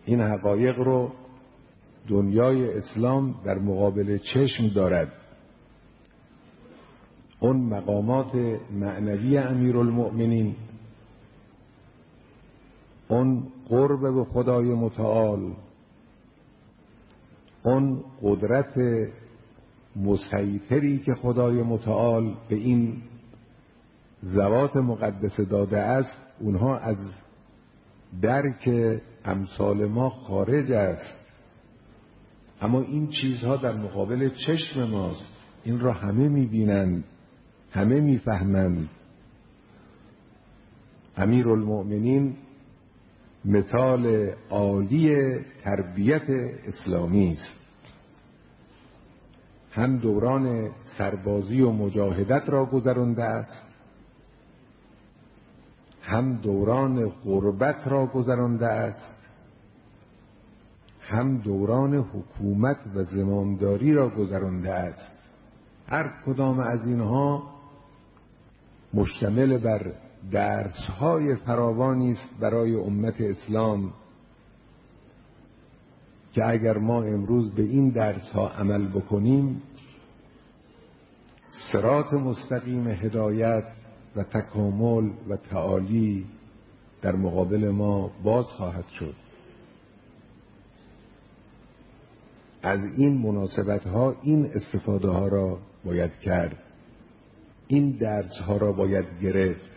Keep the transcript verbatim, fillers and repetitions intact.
این حقایق رو دنیای اسلام در مقابل چشم دارد. اون مقامات معنوی امیرالمؤمنین، اون قرب به خدای متعال، اون قدرت مسیطری که خدای متعال به این ذوات مقدسه داده است، اونها از درک امثال ما خارج است. اما این چیزها در مقابل چشم ماست، این را همه میبینند، همه میفهمند. امیرالمؤمنین مثال عالی تربیت اسلامی است. هم دوران سربازی و مجاهدت را گذرانده است، هم دوران غربت را گذرانده است، هم دوران حکومت و زمامداری را گذرانده است. هر کدام از اینها مشتمل بر درس‌های فراوانی است برای امت اسلام که اگر ما امروز به این درس‌ها عمل بکنیم، صراط مستقیم هدایت و تکامل و تعالی در مقابل ما باز خواهد شد. از این مناسبت‌ها این استفاده ها را باید کرد، این درس ها را باید گرفت.